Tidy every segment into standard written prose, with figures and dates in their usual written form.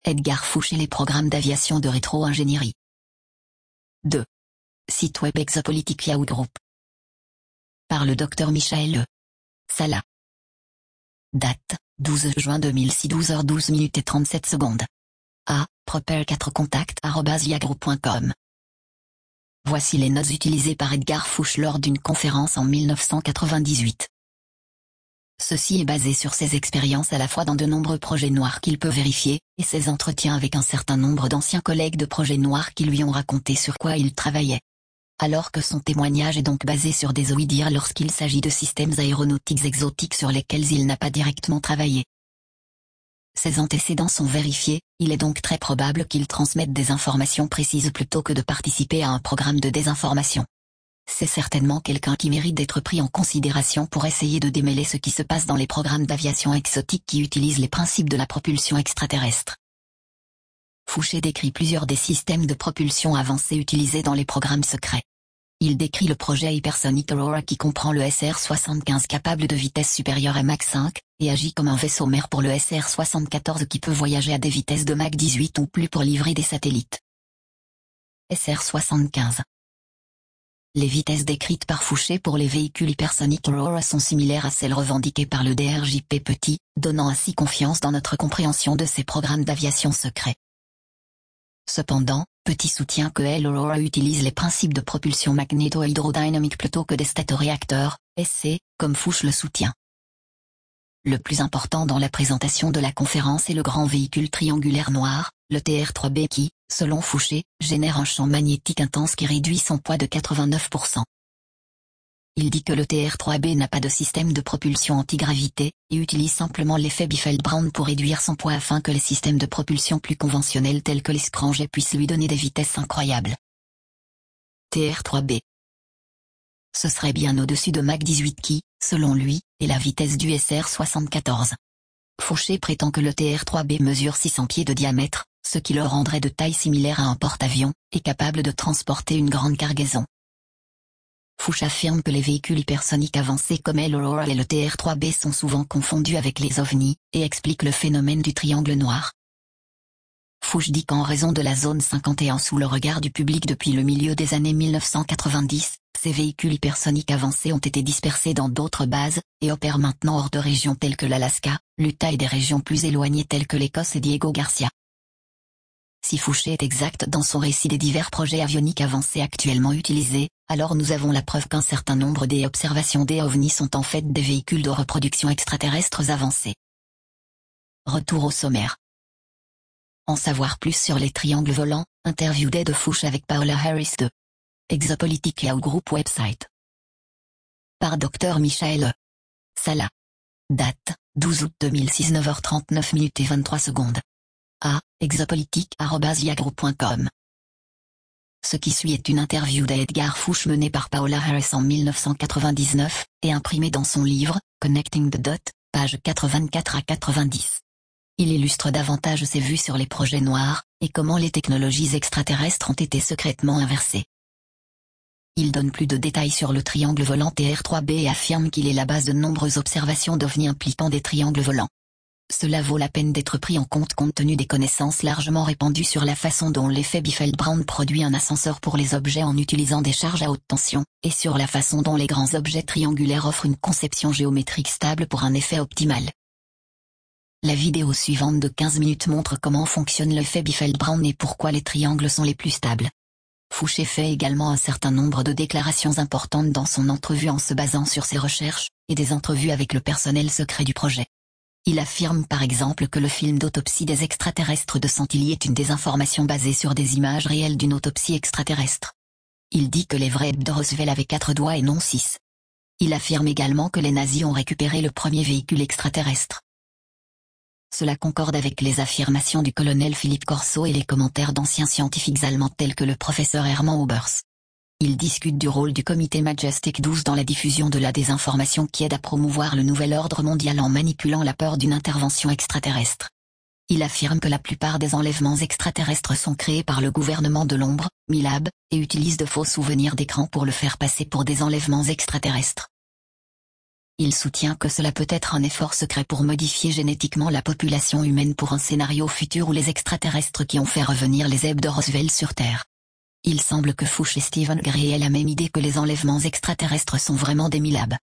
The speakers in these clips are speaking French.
Edgar Fouché, les programmes d'aviation de rétro-ingénierie. 2. Site web Exopolitique Yahoo Group. Par le Dr Michael Sala. Date, 12 juin 2006, 12h12 et 37 secondes. A. Prepare 4 contact@yahoo.com. Voici les notes utilisées par Edgar Fouché lors d'une conférence en 1998. Ceci est basé sur ses expériences à la fois dans de nombreux projets noirs qu'il peut vérifier, et ses entretiens avec un certain nombre d'anciens collègues de projets noirs qui lui ont raconté sur quoi il travaillait. Alors que son témoignage est donc basé sur des ouï-dire lorsqu'il s'agit de systèmes aéronautiques exotiques sur lesquels il n'a pas directement travaillé. Ses antécédents sont vérifiés, il est donc très probable qu'il transmette des informations précises plutôt que de participer à un programme de désinformation. C'est certainement quelqu'un qui mérite d'être pris en considération pour essayer de démêler ce qui se passe dans les programmes d'aviation exotique qui utilisent les principes de la propulsion extraterrestre. Fouché décrit plusieurs des systèmes de propulsion avancés utilisés dans les programmes secrets. Il décrit le projet Hypersonic Aurora qui comprend le SR-75 capable de vitesse supérieure à Mach 5, et agit comme un vaisseau mère pour le SR-74 qui peut voyager à des vitesses de Mach 18 ou plus pour livrer des satellites. SR-75. Les vitesses décrites par Fouché pour les véhicules Hypersonic Aurora sont similaires à celles revendiquées par le DRJP Petit, donnant ainsi confiance dans notre compréhension de ces programmes d'aviation secrets. Cependant, Petit soutient que l'Aurora utilise les principes de propulsion magnéto-hydrodynamique plutôt que des statoréacteurs, SC, comme Fouché le soutient. Le plus important dans la présentation de la conférence est le grand véhicule triangulaire noir, le TR-3B qui, selon Fouché, génère un champ magnétique intense qui réduit son poids de 89%. Il dit que le TR-3B n'a pas de système de propulsion antigravité, et utilise simplement l'effet Biffeld-Brown pour réduire son poids afin que les systèmes de propulsion plus conventionnels tels que les scramjets puissent lui donner des vitesses incroyables. TR-3B. Ce serait bien au-dessus de Mach 18 qui, selon lui, est la vitesse du SR-74. Fouché prétend que le TR-3B mesure 600 pieds de diamètre, ce qui le rendrait de taille similaire à un porte-avions, et capable de transporter une grande cargaison. Fouché affirme que les véhicules hypersoniques avancés comme l'Aurora et le TR-3B sont souvent confondus avec les ovnis, et explique le phénomène du triangle noir. Fouché dit qu'en raison de la zone 51 sous le regard du public depuis le milieu des années 1990, ces véhicules hypersoniques avancés ont été dispersés dans d'autres bases, et opèrent maintenant hors de régions telles que l'Alaska, l'Utah et des régions plus éloignées telles que l'Écosse et Diego Garcia. Si Fouché est exact dans son récit des divers projets avioniques avancés actuellement utilisés, alors nous avons la preuve qu'un certain nombre des observations des ovnis sont en fait des véhicules de reproduction extraterrestres avancés. Retour au sommaire. En savoir plus sur les triangles volants, interview d'Ed Fouché avec Paola Harris de Exopolitique Yahoo Group website. Par Dr Michael Sala. Date, 12 août 2006, 9h39 et 23 secondes. A. exopolitique@yahoo.com. Ce qui suit est une interview d'Edgar Fouché menée par Paola Harris en 1999, et imprimée dans son livre, Connecting the Dots, pages 84 à 90. Il illustre davantage ses vues sur les projets noirs, et comment les technologies extraterrestres ont été secrètement inversées. Il donne plus de détails sur le triangle volant TR-3B et affirme qu'il est la base de nombreuses observations d'ovnis impliquant des triangles volants. Cela vaut la peine d'être pris en compte tenu des connaissances largement répandues sur la façon dont l'effet Biffeld-Brown produit un ascenseur pour les objets en utilisant des charges à haute tension, et sur la façon dont les grands objets triangulaires offrent une conception géométrique stable pour un effet optimal. La vidéo suivante de 15 minutes montre comment fonctionne l'effet Biffeld-Brown et pourquoi les triangles sont les plus stables. Fouché fait également un certain nombre de déclarations importantes dans son entrevue en se basant sur ses recherches, et des entrevues avec le personnel secret du projet. Il affirme par exemple que le film d'autopsie des extraterrestres de Santilli est une désinformation basée sur des images réelles d'une autopsie extraterrestre. Il dit que les vrais hebs de Roswell avaient 4 doigts et non 6. Il affirme également que les nazis ont récupéré le premier véhicule extraterrestre. Cela concorde avec les affirmations du colonel Philippe Corso et les commentaires d'anciens scientifiques allemands tels que le professeur Hermann Oberst. Il discute du rôle du comité Majestic 12 dans la diffusion de la désinformation qui aide à promouvoir le nouvel ordre mondial en manipulant la peur d'une intervention extraterrestre. Il affirme que la plupart des enlèvements extraterrestres sont créés par le gouvernement de l'ombre, MILAB, et utilise de faux souvenirs d'écran pour le faire passer pour des enlèvements extraterrestres. il soutient que cela peut être un effort secret pour modifier génétiquement la population humaine pour un scénario futur où les extraterrestres qui ont fait revenir les Zeb de Roswell sur Terre. Il semble que Fuchs et Stephen Gray aient la même idée que les enlèvements extraterrestres sont vraiment des MILAB.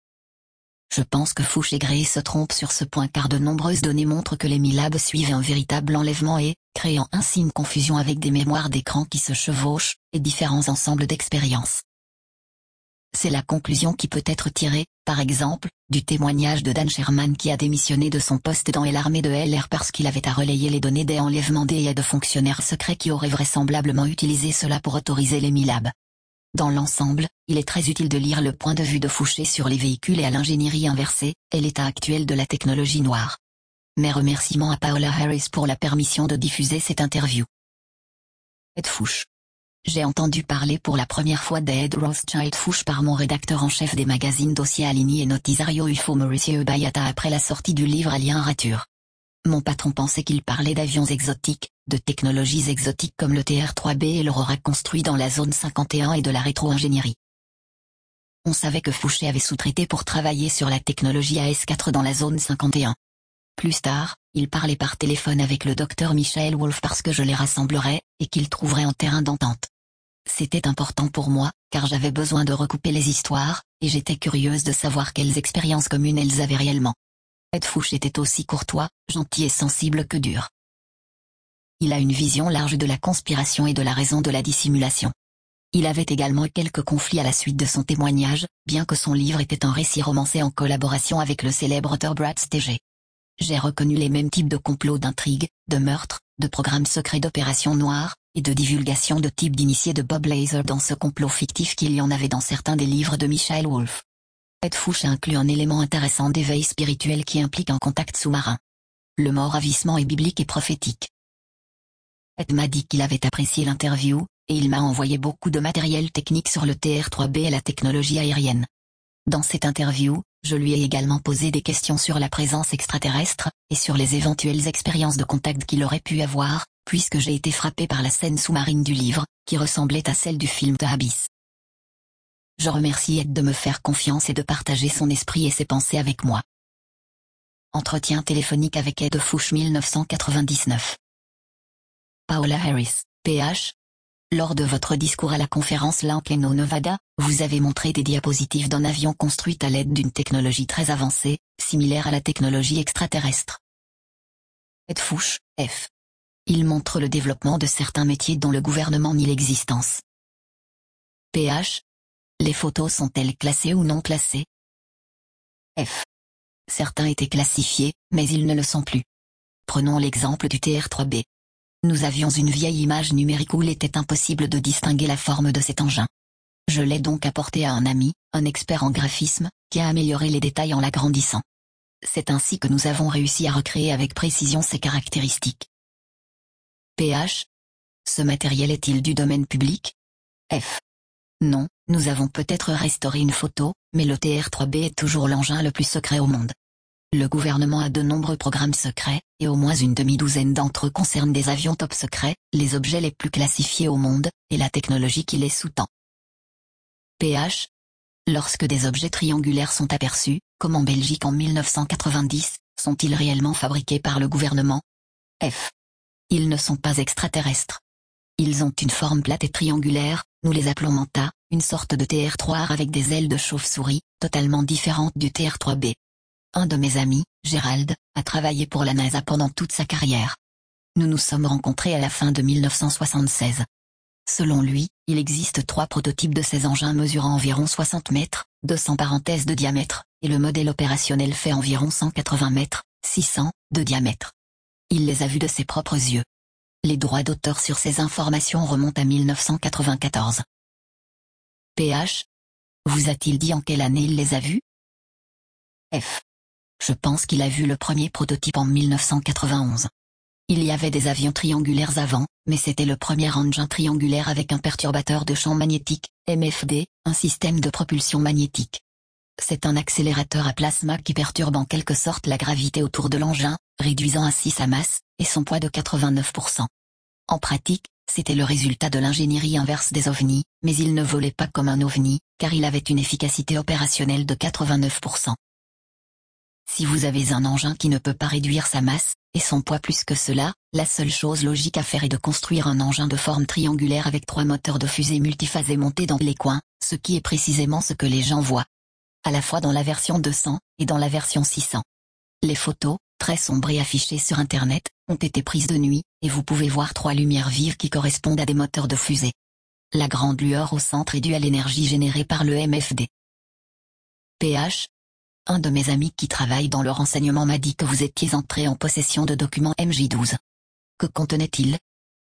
Je pense que Fuchs et Gray se trompent sur ce point car de nombreuses données montrent que les MILAB suivent un véritable enlèvement et, créant ainsi une confusion avec des mémoires d'écran qui se chevauchent, et différents ensembles d'expériences. C'est la conclusion qui peut être tirée, par exemple, du témoignage de Dan Sherman qui a démissionné de son poste dans l'armée de LR parce qu'il avait à relayer les données des enlèvements des de fonctionnaires secrets qui auraient vraisemblablement utilisé cela pour autoriser les MILAB. Dans l'ensemble, il est très utile de lire le point de vue de Fuchs sur les véhicules et à l'ingénierie inversée, et l'état actuel de la technologie noire. Mes remerciements à Paola Harris pour la permission de diffuser cette interview. Ed Fuchs. J'ai entendu parler pour la première fois d'Ed Rothschild Fuchs par mon rédacteur en chef des magazines Dossier Alini et Notisario UFO Mauricio Bayata après la sortie du livre Alien Rature. Mon patron pensait qu'il parlait d'avions exotiques, de technologies exotiques comme le TR-3B et l'Aurora construit dans la zone 51 et de la rétro-ingénierie. On savait que Fuchs avait sous-traité pour travailler sur la technologie AS4 dans la zone 51. Plus tard, il parlait par téléphone avec le docteur Michael Wolf parce que je les rassemblerais, et qu'ils trouveraient un terrain d'entente. C'était important pour moi, car j'avais besoin de recouper les histoires, et j'étais curieuse de savoir quelles expériences communes elles avaient réellement. Ed Fuchs était aussi courtois, gentil et sensible que dur. Il a une vision large de la conspiration et de la raison de la dissimulation. Il avait également quelques conflits à la suite de son témoignage, bien que son livre était un récit romancé en collaboration avec le célèbre auteur Brad Stege. J'ai reconnu les mêmes types de complots d'intrigues, de meurtres, de programmes secrets d'opérations noires, et de divulgation de types d'initiés de Bob Lazar dans ce complot fictif qu'il y en avait dans certains des livres de Michael Wolf. Ed Fuchs inclut un élément intéressant d'éveil spirituel qui implique un contact sous-marin. Le mort ravissement est biblique et prophétique. Ed m'a dit qu'il avait apprécié l'interview, et il m'a envoyé beaucoup de matériel technique sur le TR-3B et la technologie aérienne. Dans cette interview, je lui ai également posé des questions sur la présence extraterrestre, et sur les éventuelles expériences de contact qu'il aurait pu avoir, puisque j'ai été frappé par la scène sous-marine du livre, qui ressemblait à celle du film The Abyss. Je remercie Ed de me faire confiance et de partager son esprit et ses pensées avec moi. Entretien téléphonique avec Ed Fuchs 1999. Paola Harris, PH. Lors de votre discours à la conférence Lincoln au Nevada, vous avez montré des diapositives d'un avion construit à l'aide d'une technologie très avancée, similaire à la technologie extraterrestre. Ed Fuchs, F. Il montre le développement de certains métiers dont le gouvernement nie l'existence. PH. Les photos sont-elles classées ou non classées? F. Certains étaient classifiés, mais ils ne le sont plus. Prenons l'exemple du TR-3B. Nous avions une vieille image numérique où il était impossible de distinguer la forme de cet engin. Je l'ai donc apporté à un ami, un expert en graphisme, qui a amélioré les détails en l'agrandissant. C'est ainsi que nous avons réussi à recréer avec précision ses caractéristiques. PH. Ce matériel est-il du domaine public? F. Non, nous avons peut-être restauré une photo, mais le TR-3B est toujours l'engin le plus secret au monde. Le gouvernement a de nombreux programmes secrets, et au moins une demi-douzaine d'entre eux concernent des avions top secrets, les objets les plus classifiés au monde, et la technologie qui les sous-tend. PH. Lorsque des objets triangulaires sont aperçus, comme en Belgique en 1990, sont-ils réellement fabriqués par le gouvernement? F. Ils ne sont pas extraterrestres. Ils ont une forme plate et triangulaire, nous les appelons manta, une sorte de TR-3 avec des ailes de chauve-souris, totalement différentes du TR-3B. Un de mes amis, Gérald, a travaillé pour la NASA pendant toute sa carrière. Nous nous sommes rencontrés à la fin de 1976. Selon lui, il existe 3 prototypes de ces engins mesurant environ 60 mètres, 200 parenthèses de diamètre, et le modèle opérationnel fait environ 180 mètres, 600, de diamètre. Il les a vus de ses propres yeux. Les droits d'auteur sur ces informations remontent à 1994. PH. Vous a-t-il dit en quelle année il les a vus? F. Je pense qu'il a vu le premier prototype en 1991. Il y avait des avions triangulaires avant, mais c'était le premier engin triangulaire avec un perturbateur de champ magnétique, MFD, un système de propulsion magnétique. C'est un accélérateur à plasma qui perturbe en quelque sorte la gravité autour de l'engin, réduisant ainsi sa masse, et son poids de 89%. En pratique, c'était le résultat de l'ingénierie inverse des ovnis, mais il ne volait pas comme un ovni, car il avait une efficacité opérationnelle de 89%. Si vous avez un engin qui ne peut pas réduire sa masse, et son poids plus que cela, la seule chose logique à faire est de construire un engin de forme triangulaire avec 3 moteurs de fusée multiphasés montés dans les coins, ce qui est précisément ce que les gens voient. À la fois dans la version 200 et dans la version 600. Les photos, très sombres et affichées sur Internet, ont été prises de nuit, et vous pouvez voir 3 lumières vives qui correspondent à des moteurs de fusée. La grande lueur au centre est due à l'énergie générée par le MFD. PH. Un de mes amis qui travaille dans le renseignement m'a dit que vous étiez entré en possession de documents MJ12. Que contenaient-ils?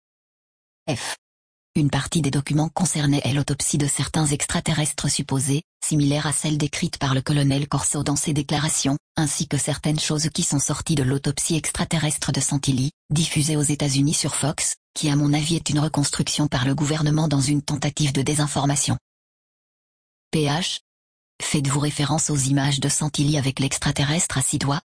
F. Une partie des documents concernait l'autopsie de certains extraterrestres supposés, similaires à celle décrite par le colonel Corso dans ses déclarations, ainsi que certaines choses qui sont sorties de l'autopsie extraterrestre de Santilli, diffusée aux États-Unis sur Fox, qui à mon avis est une reconstruction par le gouvernement dans une tentative de désinformation. PH. Faites-vous référence aux images de Santilli avec l'extraterrestre à 6 doigts?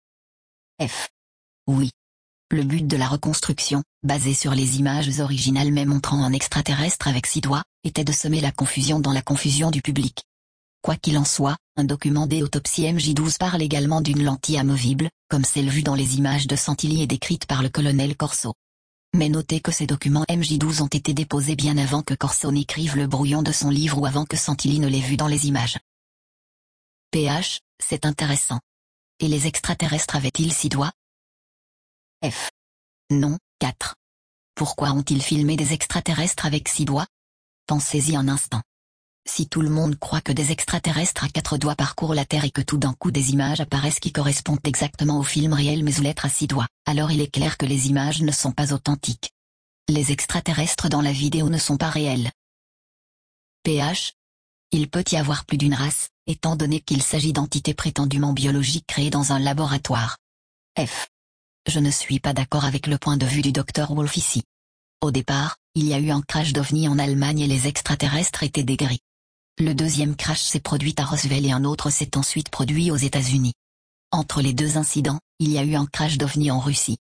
F. Oui. Le but de la reconstruction, basée sur les images originales mais montrant un extraterrestre avec 6 doigts, était de semer la confusion dans la confusion du public. Quoi qu'il en soit, un document d'autopsie MJ12 parle également d'une lentille amovible, comme celle vue dans les images de Santilli et décrite par le colonel Corso. Mais notez que ces documents MJ12 ont été déposés bien avant que Corso n'écrive le brouillon de son livre ou avant que Santilli ne l'ait vu dans les images. PH, c'est intéressant. Et les extraterrestres avaient-ils 6 doigts? F. Non, 4. Pourquoi ont-ils filmé des extraterrestres avec 6 doigts? Pensez-y un instant. Si tout le monde croit que des extraterrestres à 4 doigts parcourent la Terre et que tout d'un coup des images apparaissent qui correspondent exactement au film réel mais aux lettres à 6 doigts, alors il est clair que les images ne sont pas authentiques. Les extraterrestres dans la vidéo ne sont pas réels. PH. Il peut y avoir plus d'une race, étant donné qu'il s'agit d'entités prétendument biologiques créées dans un laboratoire. F. Je ne suis pas d'accord avec le point de vue du Dr Wolf ici. Au départ, il y a eu un crash d'OVNI en Allemagne et les extraterrestres étaient des gris. Le deuxième crash s'est produit à Roswell et un autre s'est ensuite produit aux États-Unis. Entre les deux incidents, il y a eu un crash d'OVNI en Russie.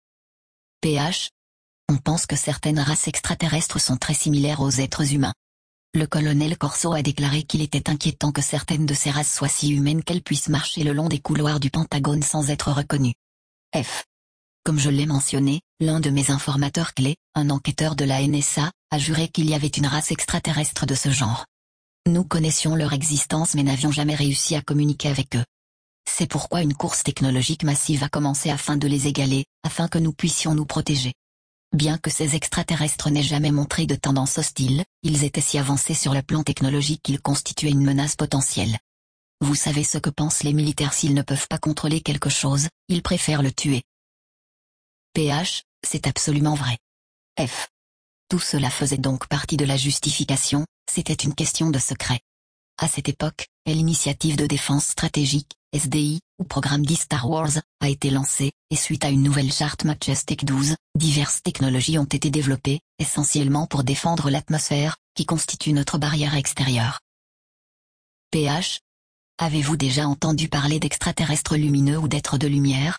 PH. On pense que certaines races extraterrestres sont très similaires aux êtres humains. Le colonel Corso a déclaré qu'il était inquiétant que certaines de ces races soient si humaines qu'elles puissent marcher le long des couloirs du Pentagone sans être reconnues. F. Comme je l'ai mentionné, l'un de mes informateurs clés, un enquêteur de la NSA, a juré qu'il y avait une race extraterrestre de ce genre. Nous connaissions leur existence mais n'avions jamais réussi à communiquer avec eux. C'est pourquoi une course technologique massive a commencé afin de les égaler, afin que nous puissions nous protéger. Bien que ces extraterrestres n'aient jamais montré de tendance hostile, ils étaient si avancés sur le plan technologique qu'ils constituaient une menace potentielle. Vous savez ce que pensent les militaires s'ils ne peuvent pas contrôler quelque chose, ils préfèrent le tuer. PH, c'est absolument vrai. F. Tout cela faisait donc partie de la justification, c'était une question de secret. À cette époque, l'initiative de défense stratégique, SDI, ou programme dit Star Wars, a été lancée, et suite à une nouvelle charte Majestic 12, diverses technologies ont été développées, essentiellement pour défendre l'atmosphère, qui constitue notre barrière extérieure. PH. Avez-vous déjà entendu parler d'extraterrestres lumineux ou d'êtres de lumière?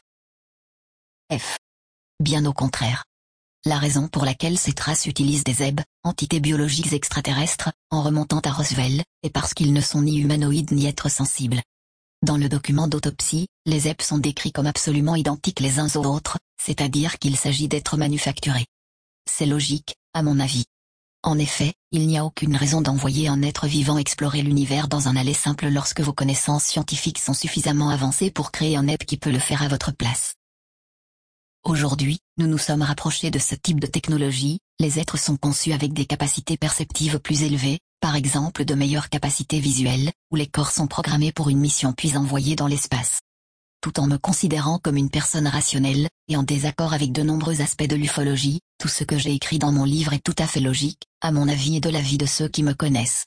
F. Bien au contraire. La raison pour laquelle cette race utilise des ZEB, entités biologiques extraterrestres, en remontant à Roswell, est parce qu'ils ne sont ni humanoïdes ni êtres sensibles. Dans le document d'autopsie, les ZEB sont décrits comme absolument identiques les uns aux autres, c'est-à-dire qu'il s'agit d'êtres manufacturés. C'est logique, à mon avis. En effet, il n'y a aucune raison d'envoyer un être vivant explorer l'univers dans un aller simple lorsque vos connaissances scientifiques sont suffisamment avancées pour créer un être qui peut le faire à votre place. Aujourd'hui, nous nous sommes rapprochés de ce type de technologie, les êtres sont conçus avec des capacités perceptives plus élevées, par exemple de meilleures capacités visuelles, ou les corps sont programmés pour une mission puis envoyés dans l'espace. Tout en me considérant comme une personne rationnelle, et en désaccord avec de nombreux aspects de l'ufologie, tout ce que j'ai écrit dans mon livre est tout à fait logique, à mon avis et de l'avis de ceux qui me connaissent.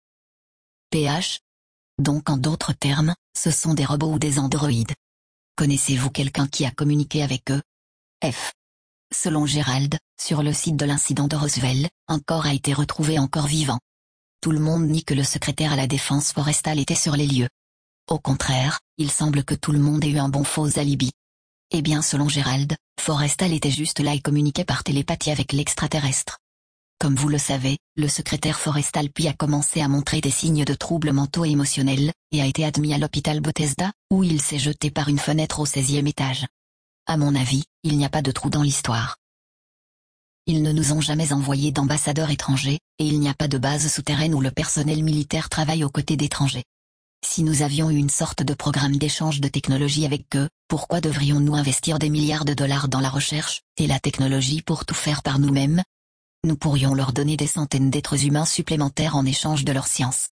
PH. Donc en d'autres termes, ce sont des robots ou des androïdes. Connaissez-vous quelqu'un qui a communiqué avec eux? F. Selon Gérald, sur le site de l'incident de Roswell, un corps a été retrouvé encore vivant. Tout le monde nie que le secrétaire à la défense forestale était sur les lieux. Au contraire, il semble que tout le monde ait eu un bon faux alibi. Eh bien selon Gérald, Forrestal était juste là et communiquait par télépathie avec l'extraterrestre. Comme vous le savez, le secrétaire Forestal puis a commencé à montrer des signes de troubles mentaux et émotionnels, et a été admis à l'hôpital Bethesda, où il s'est jeté par une fenêtre au 16e étage. À mon avis, il n'y a pas de trou dans l'histoire. Ils ne nous ont jamais envoyé d'ambassadeurs étrangers, et il n'y a pas de base souterraine où le personnel militaire travaille aux côtés d'étrangers. Si nous avions eu une sorte de programme d'échange de technologie avec eux, pourquoi devrions-nous investir des milliards de dollars dans la recherche et la technologie pour tout faire par nous-mêmes? Nous pourrions leur donner des centaines d'êtres humains supplémentaires en échange de leur science.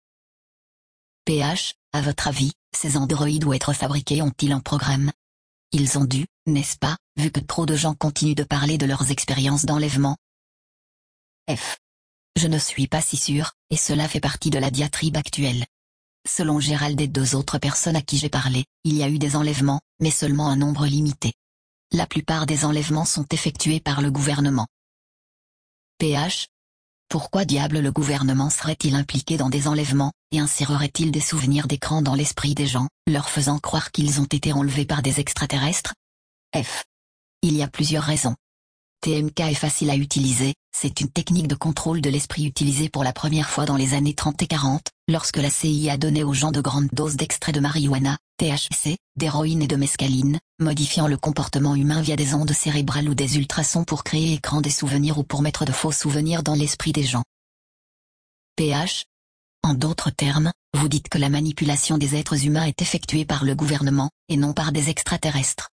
PH, à votre avis, ces androïdes ou êtres fabriqués ont-ils un programme? Ils ont dû, n'est-ce pas, vu que trop de gens continuent de parler de leurs expériences d'enlèvement? F. Je ne suis pas si sûr, et cela fait partie de la diatribe actuelle. Selon Gérald et 2 autres personnes à qui j'ai parlé, il y a eu des enlèvements, mais seulement un nombre limité. La plupart des enlèvements sont effectués par le gouvernement. PH. Pourquoi diable le gouvernement serait-il impliqué dans des enlèvements, et insérerait-il des souvenirs d'écran dans l'esprit des gens, leur faisant croire qu'ils ont été enlevés par des extraterrestres? F. Il y a plusieurs raisons. TMK est facile à utiliser, c'est une technique de contrôle de l'esprit utilisée pour la première fois dans les années 30 et 40, lorsque la CIA donnait aux gens de grandes doses d'extraits de marijuana, THC, d'héroïne et de mescaline, modifiant le comportement humain via des ondes cérébrales ou des ultrasons pour créer écran des souvenirs ou pour mettre de faux souvenirs dans l'esprit des gens. PH. En d'autres termes, vous dites que la manipulation des êtres humains est effectuée par le gouvernement, et non par des extraterrestres.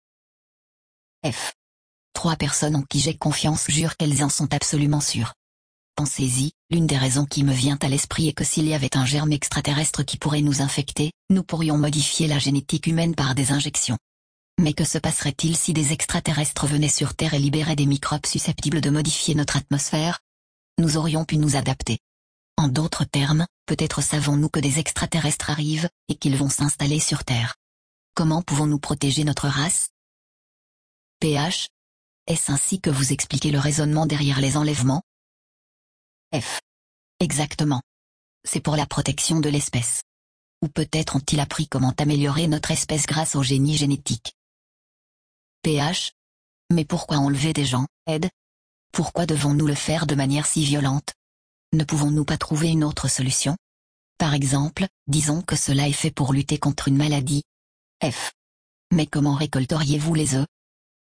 F. 3 personnes en qui j'ai confiance jurent qu'elles en sont absolument sûres. Pensez-y, l'une des raisons qui me vient à l'esprit est que s'il y avait un germe extraterrestre qui pourrait nous infecter, nous pourrions modifier la génétique humaine par des injections. Mais que se passerait-il si des extraterrestres venaient sur Terre et libéraient des microbes susceptibles de modifier notre atmosphère? Nous aurions pu nous adapter. En d'autres termes, peut-être savons-nous que des extraterrestres arrivent, et qu'ils vont s'installer sur Terre. Comment pouvons-nous protéger notre race? PH. Est-ce ainsi que vous expliquez le raisonnement derrière les enlèvements? F. Exactement. C'est pour la protection de l'espèce. Ou peut-être ont-ils appris comment améliorer notre espèce grâce au génie génétique. PH. Mais pourquoi enlever des gens, Ed? Pourquoi devons-nous le faire de manière si violente? Ne pouvons-nous pas trouver une autre solution? Par exemple, disons que cela est fait pour lutter contre une maladie. F. Mais comment récolteriez-vous les œufs?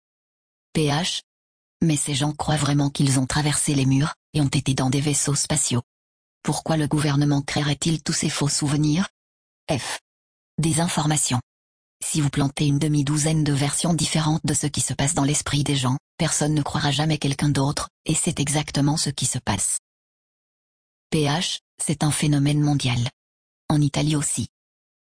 PH. Mais ces gens croient vraiment qu'ils ont traversé les murs, et ont été dans des vaisseaux spatiaux. Pourquoi le gouvernement créerait-il tous ces faux souvenirs? F. Des informations. Si vous plantez une demi-douzaine de versions différentes de ce qui se passe dans l'esprit des gens, personne ne croira jamais quelqu'un d'autre, et c'est exactement ce qui se passe. PH, c'est un phénomène mondial. En Italie aussi.